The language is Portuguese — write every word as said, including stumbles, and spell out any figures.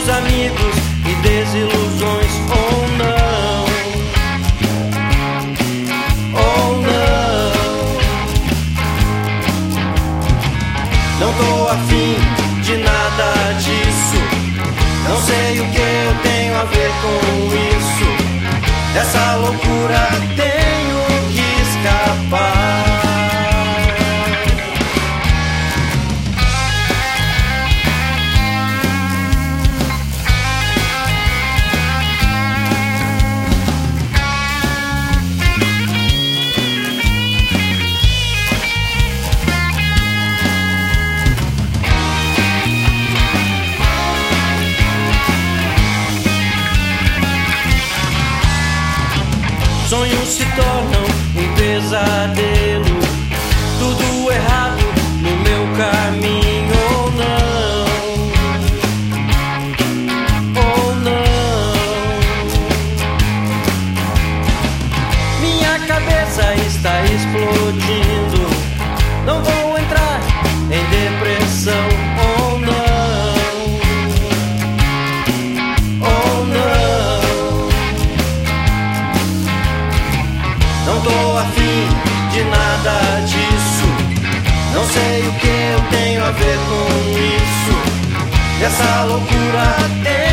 Novos amigos e desilusões, ou não, ou não. Não tô afim de nada disso. Não sei o que eu tenho a ver com isso. Dessa loucura tenho que escapar. Sonhos se tornam um pesadelo, tudo errado no meu caminho, ou não, ou não. Minha cabeça está explodindo, não vou entrar em depressão, ou não. Não tô afim de nada disso. Não sei o que eu tenho a ver com isso. Essa loucura tem